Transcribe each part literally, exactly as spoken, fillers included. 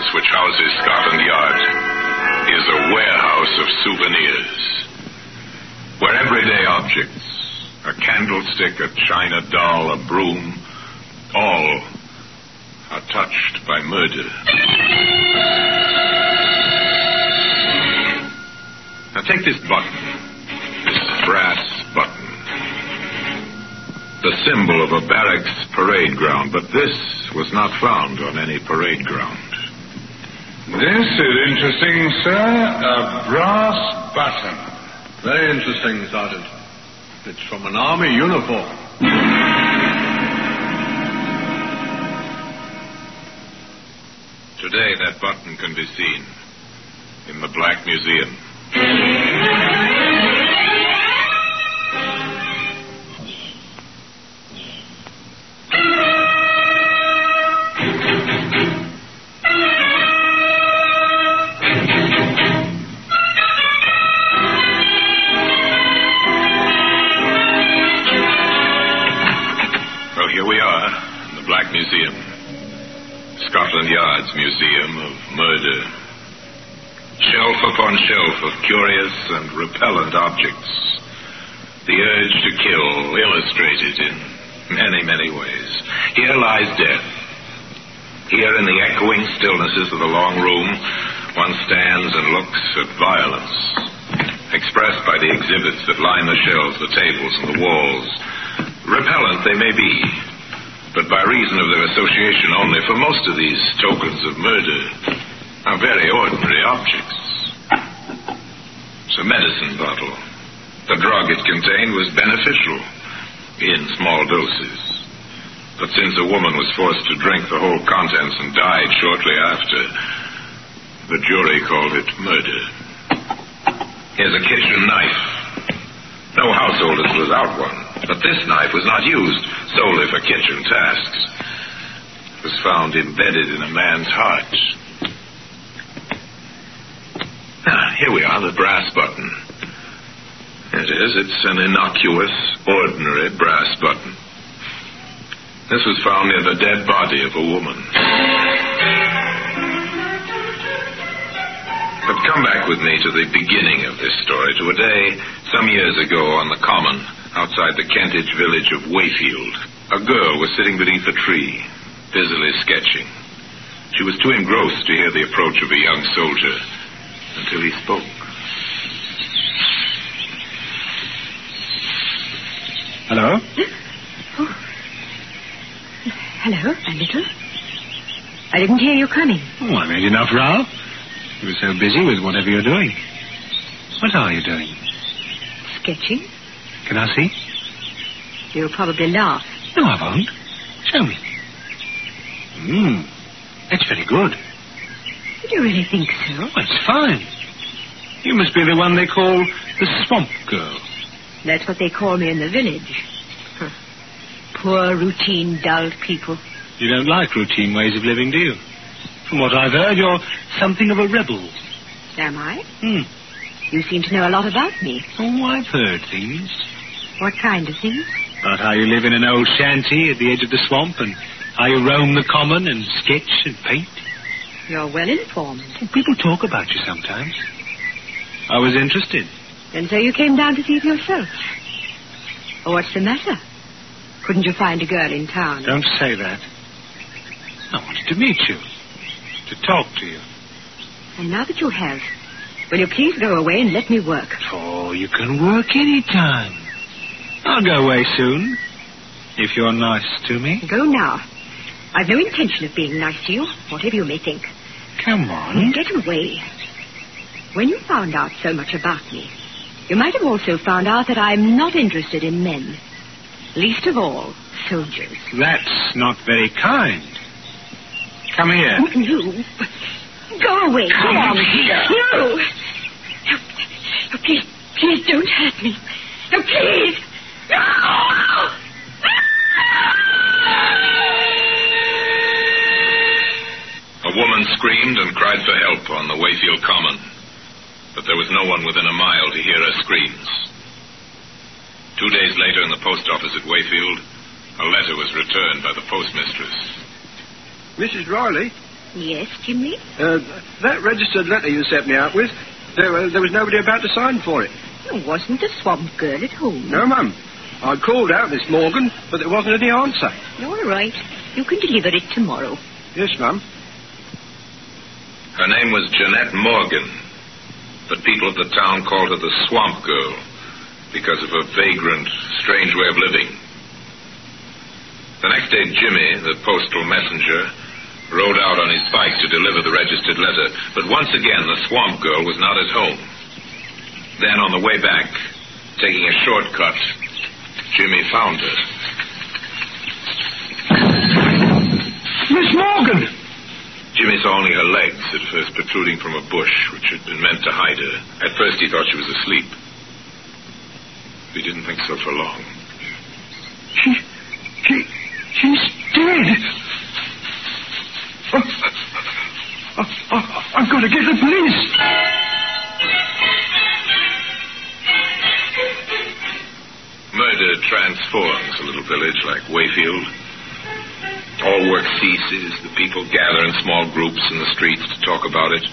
which houses Scotland Yard is a warehouse of souvenirs, where everyday objects, a candlestick, a china doll, a broom, all are touched by murder. Now take this button, this brass button, the symbol of a barracks parade ground, but this was not found on any parade ground. This is interesting, sir. A brass button. Very interesting, Sergeant. It's from an army uniform. Today, that button can be seen in the Black Museum. Well, here we are in the Black Museum. Scotland Yard's Museum of Murder. Shelf upon shelf of curious and repellent objects. The urge to kill illustrated in many, many ways. Here lies death. Here in the echoing stillnesses of the long room, one stands and looks at violence, expressed by the exhibits that line the shelves, the tables, and the walls. Repellent they may be, but by reason of their association only, for most of these tokens of murder are very ordinary objects. It's a medicine bottle. The drug it contained was beneficial in small doses. But since a woman was forced to drink the whole contents and died shortly after, the jury called it murder. Here's a kitchen knife. No household is without one, but this knife was not used solely for kitchen tasks. It was found embedded in a man's heart. Ah, here we are, the brass button. It is. It's an innocuous, ordinary brass button. This was found near the dead body of a woman. But come back with me to the beginning of this story, to a day some years ago on the common outside the Kentish village of Wayfield. A girl was sitting beneath a tree, busily sketching. She was too engrossed to hear the approach of a young soldier until he spoke. Hello? Oh. Hello, a little. I didn't hear you coming. Oh, I made enough row. You were so busy with whatever you're doing. What are you doing? Sketching. Can I see? You'll probably laugh. No, I won't. Show me. Hmm. That's very good. Do you really think so? Oh, it's fine. You must be the one they call the Swamp Girl. That's what they call me in the village. Huh. Poor, routine, dull people. You don't like routine ways of living, do you? From what I've heard, you're something of a rebel. Am I? Hmm. You seem to know a lot about me. Oh, I've heard things. What kind of things? About how you live in an old shanty at the edge of the swamp and how you roam the common and sketch and paint. You're well informed. People talk about you sometimes. I was interested. And so you came down to see for yourself. Oh, what's the matter? Couldn't you find a girl in town? Don't say that. I wanted to meet you. To talk to you. And now that you have, will you please go away and let me work? Oh, you can work any time. I'll go away soon, if you're nice to me. Go now. I've no intention of being nice to you, whatever you may think. Come on. Get away. When you found out so much about me, you might have also found out that I'm not interested in men. Least of all, soldiers. That's not very kind. Come here. You. Go away. Come on here. No. No. No, please, please don't hurt me. No, please. No. A woman screamed and cried for help on the Wayfield Common, but there was no one within a mile to hear her screams. Two days later in the post office at Wayfield, a letter was returned by the postmistress. Missus Riley, Yes, Jimmy? Uh, that registered letter you sent me out with, there, uh, there was nobody about to sign for it. There wasn't a swamp girl at home. No, Mum. I called out Miss Morgan, but there wasn't any answer. All right. You can deliver it tomorrow. Yes, Mum. Her name was Jeanette Morgan, but people of the town called her the Swamp Girl because of her vagrant, strange way of living. The next day, Jimmy, the postal messenger, rode out on his bike to deliver the registered letter, but once again the Swamp Girl was not at home. Then, on the way back, taking a shortcut, Jimmy found her. Miss Morgan! Jimmy saw only her legs at first protruding from a bush, which had been meant to hide her. At first he thought she was asleep. He didn't think so for long. She... she... she's dead! Oh, oh, oh, I've got to get the police! Murder transforms a little village like Wayfield. All work ceases. The people gather in small groups in the streets to talk about it.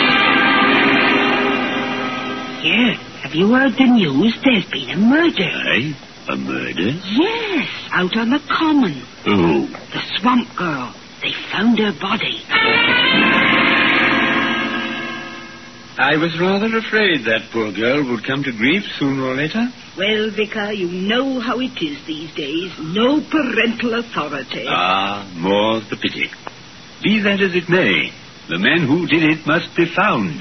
Yeah. Have you heard the news? There's been a murder. Aye? A murder? Yes, out on the common. Who? The Swamp Girl. They found her body. I was rather afraid that poor girl would come to grief sooner or later. Well, Vicar, you know how it is these days. No parental authority. Ah, more's the pity. Be that as it may, the man who did it must be found.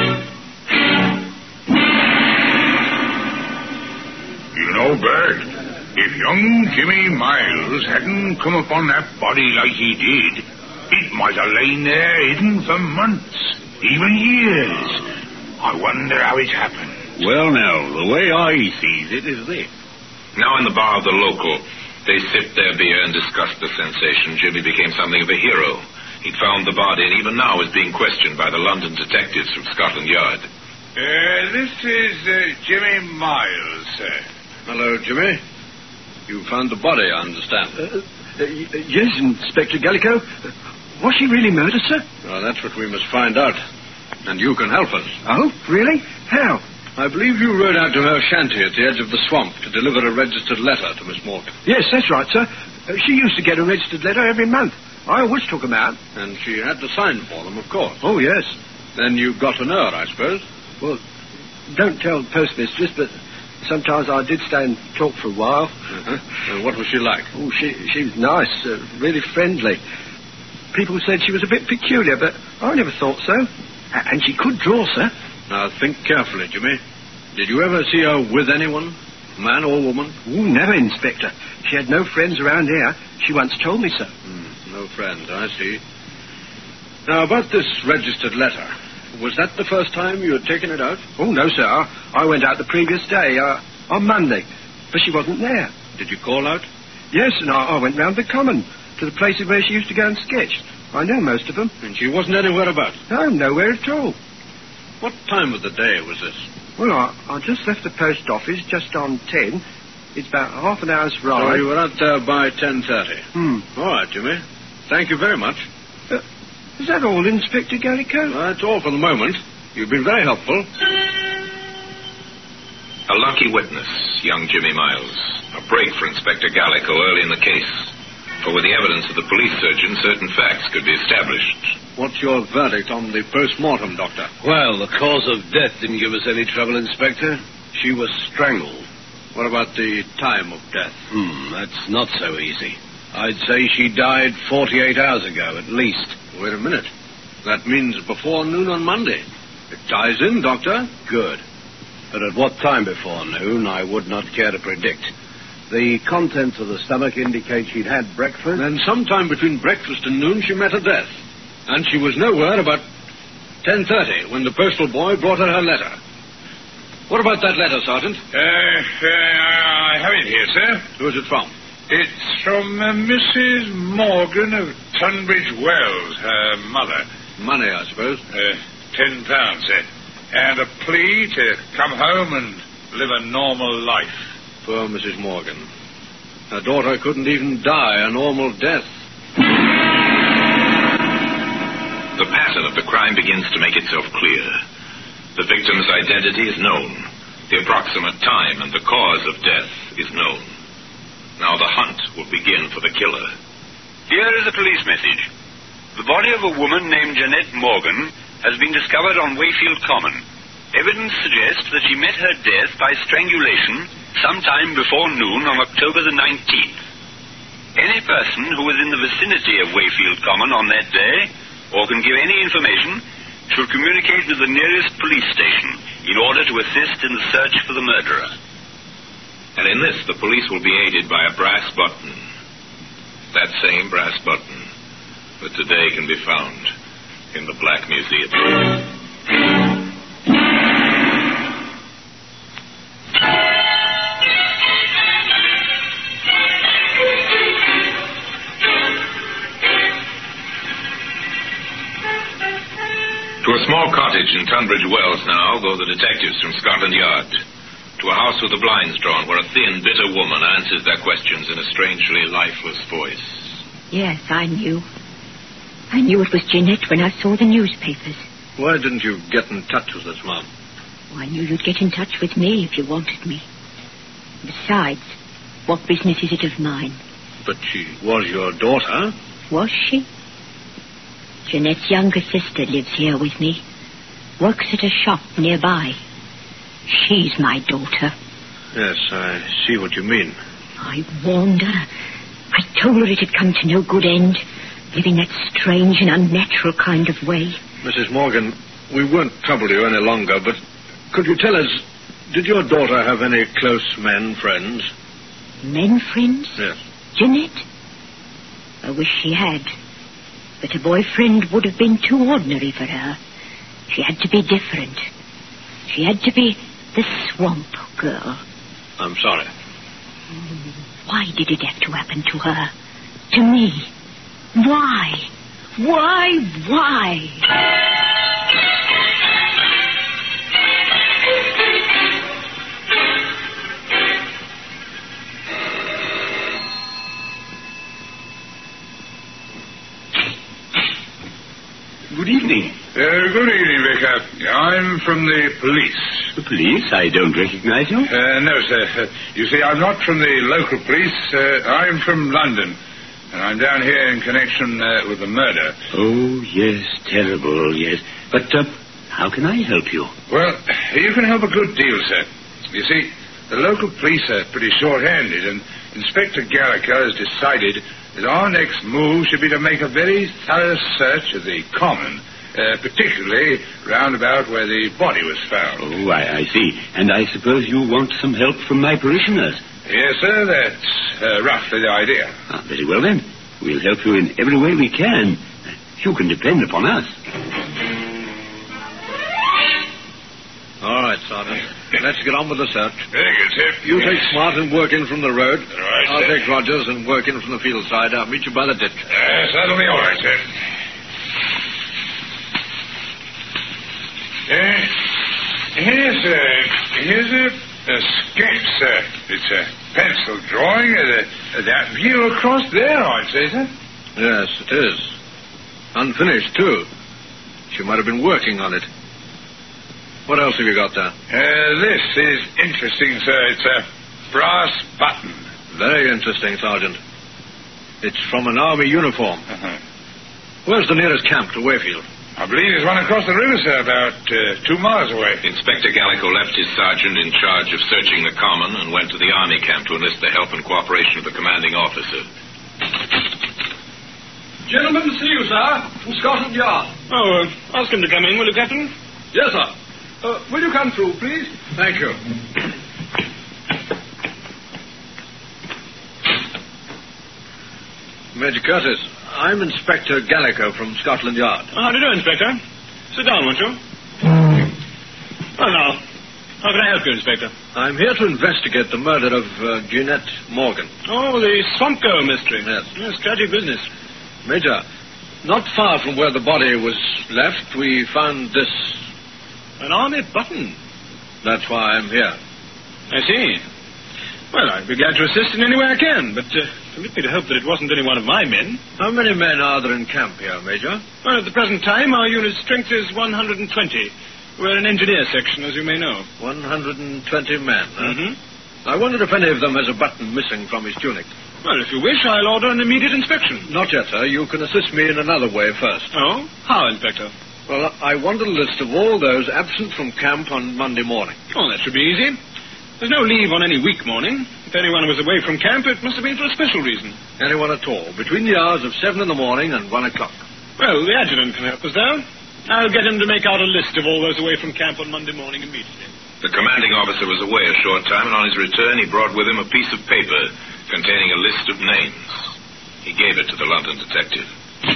You know, Bert, if young Jimmy Miles hadn't come upon that body like he did, it might have lain there hidden for months, even years. I wonder how it happened. Well, now, the way I sees it is this. Now in the bar of the local, they sipped their beer and discussed the sensation. Jimmy became something of a hero. He'd found the body and even now is being questioned by the London detectives from Scotland Yard. Uh, this is uh, Jimmy Miles, sir. Hello, Jimmy. You found the body, I understand. Uh, uh, y- yes, Inspector Gallico. Uh, was she really murdered, sir? Well, that's what we must find out. And you can help us. Oh, really? How? I believe you rode out to her shanty at the edge of the swamp to deliver a registered letter to Miss Morgan. Yes, that's right, sir. Uh, she used to get a registered letter every month. I always took them out. And she had to sign for them, of course. Oh, yes. Then you got to know her, I suppose. Well, don't tell the postmistress, but sometimes I did stay and talk for a while. Uh-huh. And what was she like? Oh, she she was nice, uh, really friendly. People said she was a bit peculiar, but I never thought so. A- and she could draw, sir. Now, think carefully, Jimmy. Did you ever see her with anyone? Man or woman? Oh, never, Inspector. She had no friends around here. She once told me so. Hmm, no friends, I see. Now, about this registered letter. Was that the first time you had taken it out? Oh, no, sir. I went out the previous day, uh, on Monday, but she wasn't there. Did you call out? Yes, and I, I went round the common to the places where she used to go and sketch. I know most of them. And she wasn't anywhere about? No, nowhere at all. What time of the day was this? Well, I, I just left the post office just on ten. It's about half an hour's So ride. you were out there by ten thirty. Hmm. All right, Jimmy. Thank you very much. Uh, is that all, Inspector Gallico? Well, that's all for the moment. You've been very helpful. A lucky witness, young Jimmy Miles. A break for Inspector Gallico early in the case. For with the evidence of the police surgeon, certain facts could be established. What's your verdict on the post-mortem, Doctor? Well, the cause of death didn't give us any trouble, Inspector. She was strangled. What about the time of death? Hmm, that's not so easy. I'd say she died forty-eight hours ago, at least. Wait a minute. That means before noon on Monday. It ties in, Doctor. Good. But at what time before noon, I would not care to predict. The contents of the stomach indicate she'd had breakfast. Then sometime between breakfast and noon, she met her death. And she was nowhere about ten thirty when the postal boy brought her her letter. What about that letter, Sergeant? Uh, uh, I have it here, sir. Who's it from? It's from uh, Missus Morgan of Tunbridge Wells, her mother. Money, I suppose. Uh, ten pounds, sir. And a plea to come home and live a normal life. Poor Missus Morgan. Her daughter couldn't even die a normal death. The pattern of the crime begins to make itself clear. The victim's identity is known. The approximate time and the cause of death is known. Now the hunt will begin for the killer. Here is a police message. The body of a woman named Jeanette Morgan has been discovered on Wayfield Common. Evidence suggests that she met her death by strangulation sometime before noon on October the nineteenth. Any person who was in the vicinity of Wayfield Common on that day, or can give any information, should communicate with the nearest police station in order to assist in the search for the murderer. And in this, the police will be aided by a brass button. That same brass button that today can be found in the Black Museum. To a small cottage in Tunbridge Wells now go the detectives from Scotland Yard. To a house with the blinds drawn where a thin, bitter woman answers their questions in a strangely lifeless voice. Yes, I knew. I knew it was Jeanette when I saw the newspapers. Why didn't you get in touch with us, Mom? Oh, I knew you'd get in touch with me if you wanted me. Besides, what business is it of mine? But she was your daughter. Was she? Jeanette's younger sister lives here with me. Works at a shop nearby. She's my daughter. Yes, I see what you mean. I warned her. I told her it had come to no good end, living that strange and unnatural kind of way. Missus Morgan, we won't trouble you any longer, but could you tell us, did your daughter have any close men friends? Men friends? Yes. Jeanette? I wish she had. But a boyfriend would have been too ordinary for her. She had to be different. She had to be the swamp girl. I'm sorry. Why did it have to happen to her? To me? Why? Why? Why? Good evening. Uh, good evening, Vicar. I'm from the police. The police? I don't recognize you. Uh, no, sir. Uh, you see, I'm not from the local police. Uh, I'm from London. And I'm down here in connection uh, with the murder. Oh, yes, terrible, yes. But uh, how can I help you? Well, you can help a good deal, sir. You see, the local police are pretty short-handed, and Inspector Gallagher has decided that our next move should be to make a very thorough search of the common, uh, particularly round about where the body was found. Oh, I, I see. And I suppose you want some help from my parishioners? Yes, sir, that's uh, roughly the idea. Ah, very well, then. We'll help you in every way we can. You can depend upon us. All right, Sergeant. Let's get on with the search. Very good, sir. You take Smart and work in from the road. All right, I'll sir. take Rogers and work in from the field side. I'll meet you by the ditch. Yes, that'll be all right, sir. Uh, here's a, here's a, a sketch, sir. It's a pencil drawing of, the, of that view across there, I'd say, sir. Yes, it is. Unfinished, too. She might have been working on it. What else have you got there? Uh, this is interesting, sir. It's a brass button. Very interesting, Sergeant. It's from an army uniform. Uh-huh. Where's the nearest camp to Wayfield? I believe there's one across the river, sir, about uh, two miles away. Inspector Gallico left his sergeant in charge of searching the common and went to the army camp to enlist the help and cooperation of the commanding officer. Gentlemen to see you, sir, from Scotland Yard. Oh, uh, ask him to come in, will you, Captain? Yes, sir. Uh, will you come through, please? Thank you. Major Curtis, I'm Inspector Gallico from Scotland Yard. How do you do, Inspector? Sit down, won't you? Oh, now. How can I help you, Inspector? I'm here to investigate the murder of uh, Jeanette Morgan. Oh, the Swamp Girl mystery. Yes. Yes, tragic business. Major, not far from where the body was left, we found this. An army button. That's why I'm here. I see. Well, I'd be glad to assist in any way I can, but uh, permit me to hope that it wasn't any one of my men. How many men are there in camp here, Major? Well, at the present time, our unit's strength is one hundred twenty. We're an engineer section, as you may know. one hundred twenty men, huh? Mm-hmm. I wondered if any of them has a button missing from his tunic. Well, if you wish, I'll order an immediate inspection. Not yet, sir. You can assist me in another way first. Oh? How, Inspector? Well, I want a list of all those absent from camp on Monday morning. Oh, that should be easy. There's no leave on any week morning. If anyone was away from camp, it must have been for a special reason. Anyone at all, between the hours of seven in the morning and one o'clock. Well, the adjutant can help us, though. I'll get him to make out a list of all those away from camp on Monday morning immediately. The commanding officer was away a short time, and on his return he brought with him a piece of paper containing a list of names. He gave it to the London detective.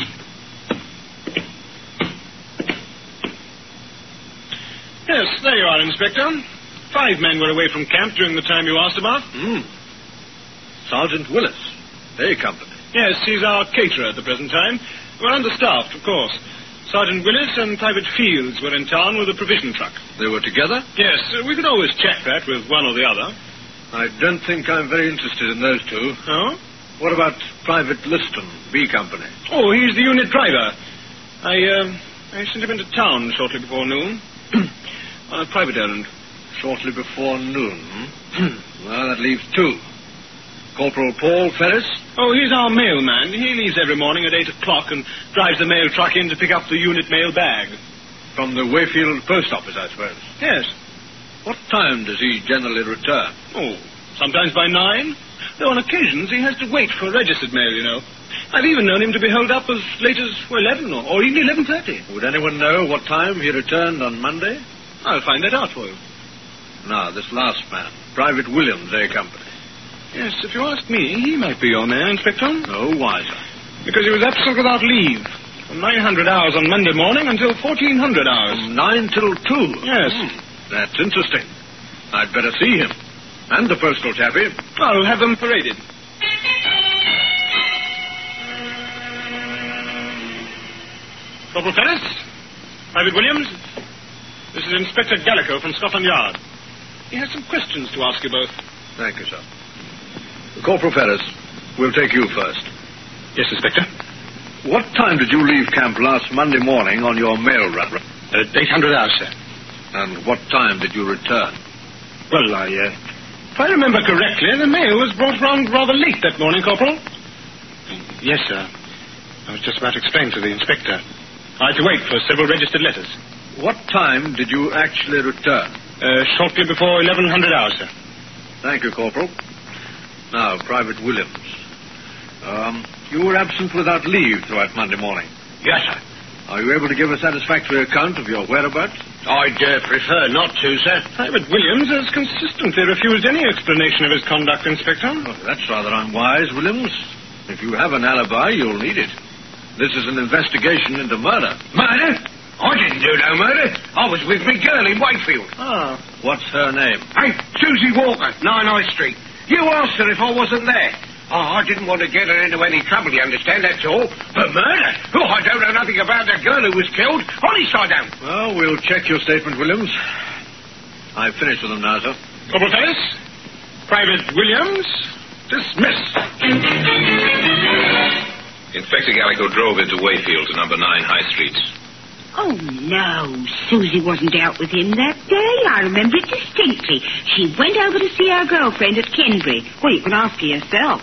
Yes, there you are, Inspector. Five men were away from camp during the time you asked about. Hmm. Sergeant Willis, A Company. Yes, he's our caterer at the present time. We're understaffed, of course. Sergeant Willis and Private Fields were in town with a provision truck. They were together? Yes, uh, we could always check that with one or the other. I don't think I'm very interested in those two. Oh? What about Private Liston, B Company? Oh, he's the unit driver. I, uh, I sent him into town shortly before noon. On a private errand. Shortly before noon. Well, that leaves two. Corporal Paul Ferris? Oh, he's our mailman. He leaves every morning at eight o'clock and drives the mail truck in to pick up the unit mail bag. From the Wayfield post office, I suppose? Yes. What time does he generally return? Oh, sometimes by nine. Though on occasions he has to wait for registered mail, you know. I've even known him to be held up as late as well, eleven or, or even eleven thirty. Would anyone know what time he returned on Monday? I'll find that out for you. Now, this last man, Private Williams, A Company. Yes, if you ask me, he might be your man, Inspector. No wiser. Because he was absent without leave. From nine hundred hours on Monday morning until fourteen hundred hours. From nine till two? Yes. Hmm, that's interesting. I'd better see him. And the postal tabby. I'll have them paraded. Corporal Ferris, Private Williams, this is Inspector Gallico from Scotland Yard. He has some questions to ask you both. Thank you, sir. Corporal Ferris, we'll take you first. Yes, Inspector. What time did you leave camp last Monday morning on your mail run? At eight hundred hours, sir. And what time did you return? Well, I, uh, if I remember correctly, the mail was brought round rather late that morning, Corporal. Yes, sir. I was just about to explain to the Inspector. I had to wait for several registered letters. What time did you actually return? Uh, shortly before eleven hundred hours, sir. Thank you, Corporal. Now, Private Williams. Um, you were absent without leave throughout Monday morning. Yes, sir. Are you able to give a satisfactory account of your whereabouts? I'd uh, prefer not to, sir. Private Williams has consistently refused any explanation of his conduct, Inspector. Oh, that's rather unwise, Williams. If you have an alibi, you'll need it. This is an investigation into murder. Murder? I didn't do no murder. I was with me girl in Wakefield. Ah. What's her name? Hey, Susie Walker, nine High Street. You asked her if I wasn't there. Oh, I didn't want to get her into any trouble, you understand, that's all. But murder? Oh, I don't know nothing about the girl who was killed. Honest, I don't. Well, we'll check your statement, Williams. I've finished with them now, sir. Corporal Ferris, Private Williams, dismissed. Inspector Gallico drove into Wayfield to number nine High Street. Oh, no. Susie wasn't out with him that day. I remember it distinctly. She went over to see her girlfriend at Kenbury. Well, you can ask her yourself.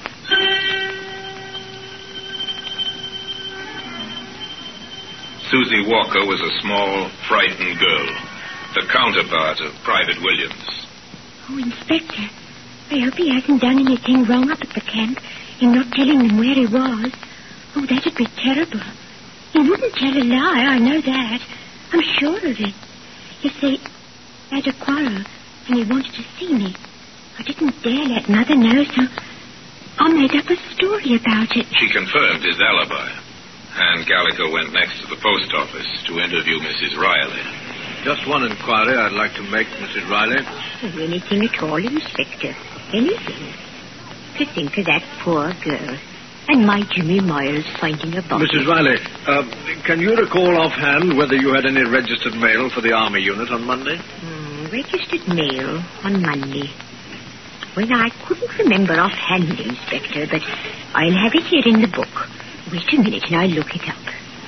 Susie Walker was a small, frightened girl, the counterpart of Private Williams. Oh, Inspector, I hope he hasn't done anything wrong up at the camp in not telling them where he was. Oh, that'd be terrible. He wouldn't tell a lie, I know that. I'm sure of it. You see, I had a quarrel, and he wanted to see me. I didn't dare let Mother know, so I made up a story about it. She confirmed his alibi, and Gallico went next to the post office to interview Missus Riley. Just one inquiry I'd like to make, Missus Riley. Oh, anything at all, Inspector. Anything. To think of that poor girl. And my Jimmy Miles finding a body. Missus Riley, uh, can you recall offhand whether you had any registered mail for the Army unit on Monday? Hmm, registered mail on Monday. Well, I couldn't remember offhand, Inspector, but I'll have it here in the book. Wait a minute and I'll look it up.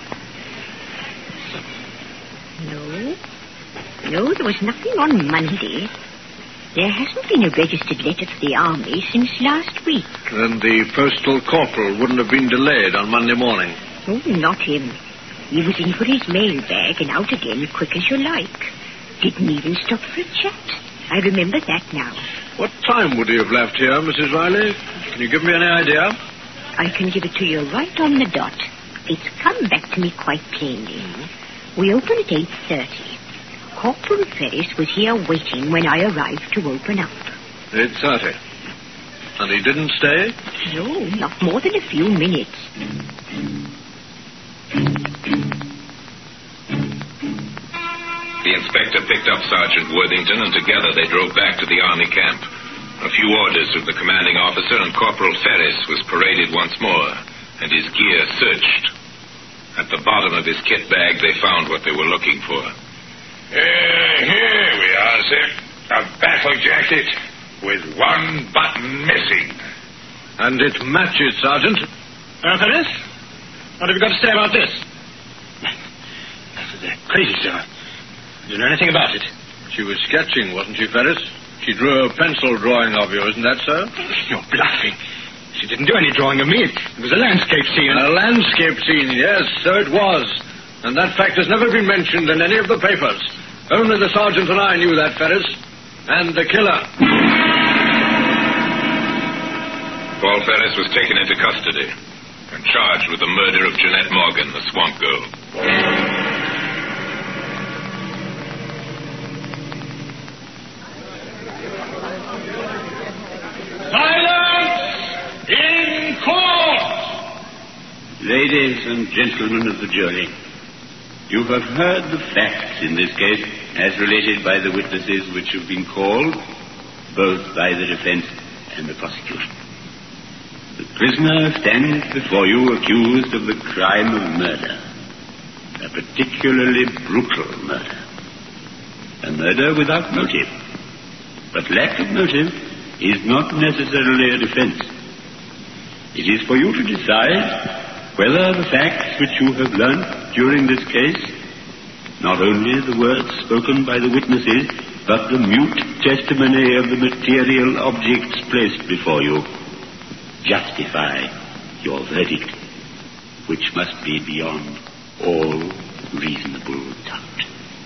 No. No, there was nothing on Monday. There hasn't been a registered letter for the Army since last week. Then the postal corporal wouldn't have been delayed on Monday morning. Oh, not him. He was in for his mail bag and out again quick as you like. Didn't even stop for a chat. I remember that now. What time would he have left here, Missus Riley? Can you give me any idea? I can give it to you right on the dot. It's come back to me quite plainly. We open at eight thirty. Corporal Ferris was here waiting when I arrived to open up. eight thirty. And he didn't stay? No, not more than a few minutes. The inspector picked up Sergeant Worthington, and together they drove back to the Army camp. A few orders of the commanding officer, and Corporal Ferris was paraded once more, and his gear searched. At the bottom of his kit bag, they found what they were looking for. Uh, here we are, sir. A battle jacket with one button missing. And it matches, Sergeant. Uh, Ferris? What have you got to say about this? That's crazy, sir. Do you know anything about it? She was sketching, wasn't she, Ferris? She drew a pencil drawing of you, isn't that so? You're bluffing. She didn't do any drawing of me. It was a landscape scene. A landscape scene, yes, so it was. And that fact has never been mentioned in any of the papers. Only the sergeant and I knew that, Ferris. And the killer. Paul Ferris was taken into custody and charged with the murder of Jeanette Morgan, the swamp girl. Silence in court! Ladies and gentlemen of the jury, you have heard the facts in this case as related by the witnesses which have been called, both by the defense and the prosecution. The prisoner stands before you accused of the crime of murder, a particularly brutal murder, a murder without motive. But lack of motive is not necessarily a defense. It is for you to decide whether the facts which you have learnt during this case, not only the words spoken by the witnesses, but the mute testimony of the material objects placed before you, justify your verdict, which must be beyond all reasonable doubt.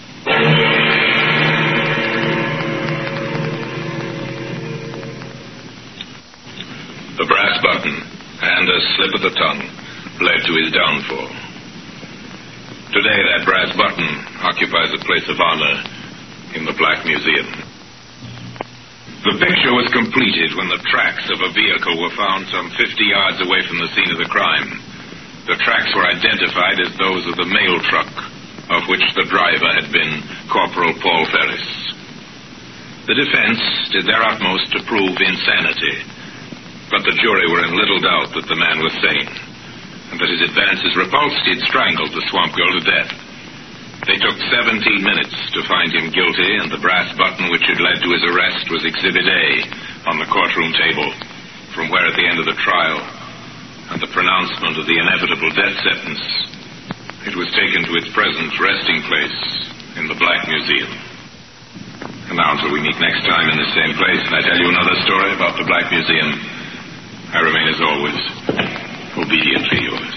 The brass button and a slip of the tongue led to his downfall. Today, that brass button occupies a place of honor in the Black Museum. The picture was completed when the tracks of a vehicle were found some fifty yards away from the scene of the crime. The tracks were identified as those of the mail truck, of which the driver had been Corporal Paul Ferris. The defense did their utmost to prove insanity, but the jury were in little doubt that the man was sane, and that his advances repulsed, he'd strangled the swamp girl to death. They took seventeen minutes to find him guilty, and the brass button which had led to his arrest was Exhibit A on the courtroom table, from where at the end of the trial, and the pronouncement of the inevitable death sentence, it was taken to its present resting place in the Black Museum. And now until we meet next time in the same place, and I tell you another story about the Black Museum, I remain as always obediently yours.